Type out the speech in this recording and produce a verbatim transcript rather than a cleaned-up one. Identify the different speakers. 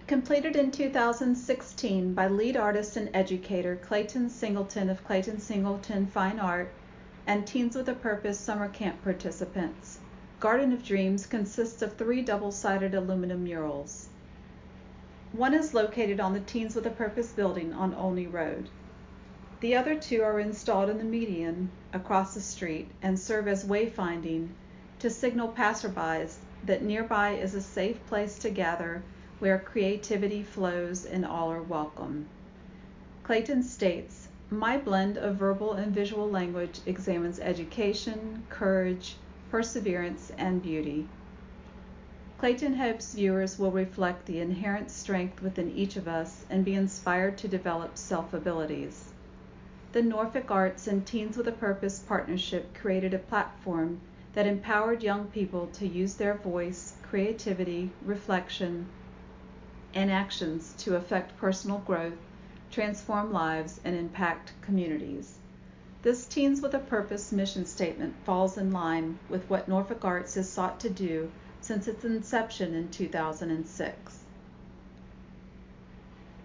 Speaker 1: Completed in two thousand sixteen by lead artist and educator Clayton Singleton of Clayton Singleton Fine Art and Teens with a Purpose summer camp participants, Garden of Dreams consists of three double-sided aluminum murals. One is located on the Teens with a Purpose building on Olney Road. The other two are installed in the median across the street and serve as wayfinding to signal passerbys that nearby is a safe place to gather where creativity flows and all are welcome. Clayton states, "My blend of verbal and visual language examines education, courage, perseverance, and beauty." Clayton hopes viewers will reflect the inherent strength within each of us and be inspired to develop self-abilities. The Norfolk Arts and Teens with a Purpose partnership created a platform that empowered young people to use their voice, creativity, reflection, and actions to affect personal growth, transform lives, and impact communities. This Teens with a Purpose mission statement falls in line with what Norfolk Arts has sought to do since its inception in two thousand six.